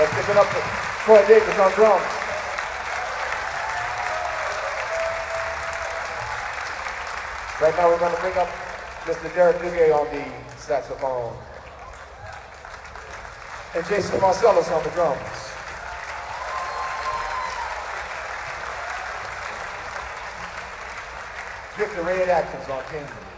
Let's give it up to Troy Davis on drums. Right now we're going to bring up Mr. Derek Duguay on the saxophone. And Jason Marcellus on the drums. Victor Ray Atkins on keyboard.